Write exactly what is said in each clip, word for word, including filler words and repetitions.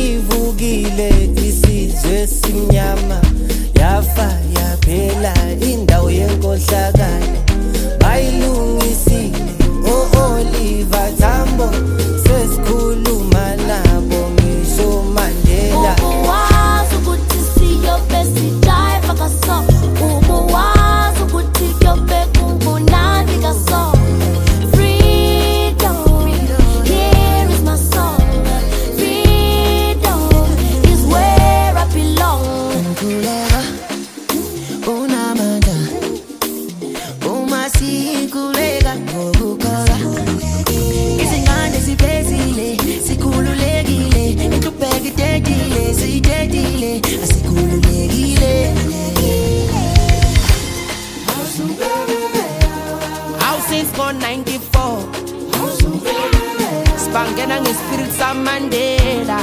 Sivugile isizwe simnyama yafa yaphela indawo yenkohlakalo bayilungisile o-Oliver Tambo sesikhuluma nabo ngisho Mandela Ubuwazi ukuthi siyobesi dive kaso Ubuwazi ukuthi kuyobeka ubunandi kaso Freedom, here is my song Freedom is where I belong Nkuleka unamandla uma sikhuleka ngokukhola izingane ziphezile sikhululekile inhlupheko idedile siyidedile asikhululekile How since gone ninety-four Spangena ngespirit samandela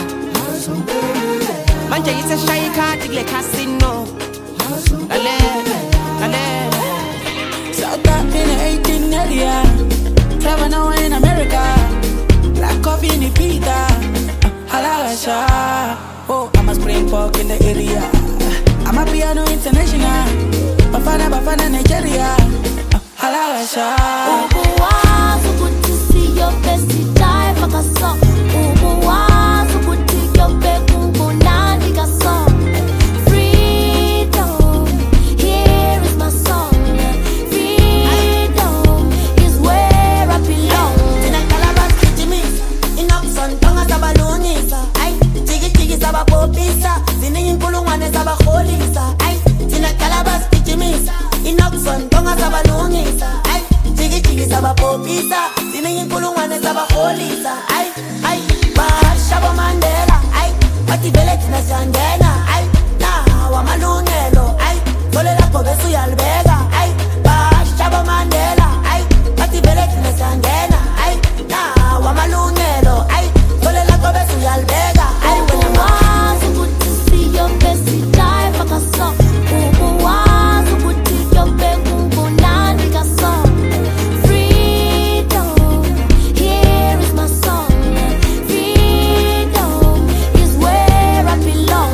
Manje yiseshaya ikhadi kule casino Lalela, lalela South in the eighteen area Trevor now in America Black coffee in the pita Halagasha Oh, I'm a spring pork in the area I'm a piano international Bafana, Bafana, Nigeria Halagasha Ubuwazi ukuthi siyobesi dive kaso Ubuwazi ukuthi kuyobeka ubunandi kaso Freedom, here is my song Freedom is where I belong Tina kalabas kitimisa Inopson tonga sabalungisa Ay, tiki tiki sabapopisa Ziningi inkulungwane sabakholisa Ay, tina kalabas kitimisa Inopson tonga sabalungisa Ay, tiki tiki sabapopisa Ziningi inkulungwane sabakholisa Ay, ay, Bashabo Mandela Ay, bativele tina siyangena Ay, na wamalungelo Ay, sole lakho bese uyalibeka Ay, Bashabo Mandela Ay, bativele tina siyangena Ay, na wamalungelo Ay, sole lakho bese uyalibeka Ay, wena ma Ubuwazi ukuthi siyobesi dive kaso Ubuwazi ukuthi kuyobeka ubunandi kaso Freedom, here is my song Freedom is where I belong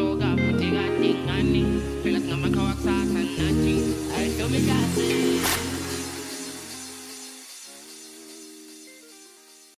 I feel me,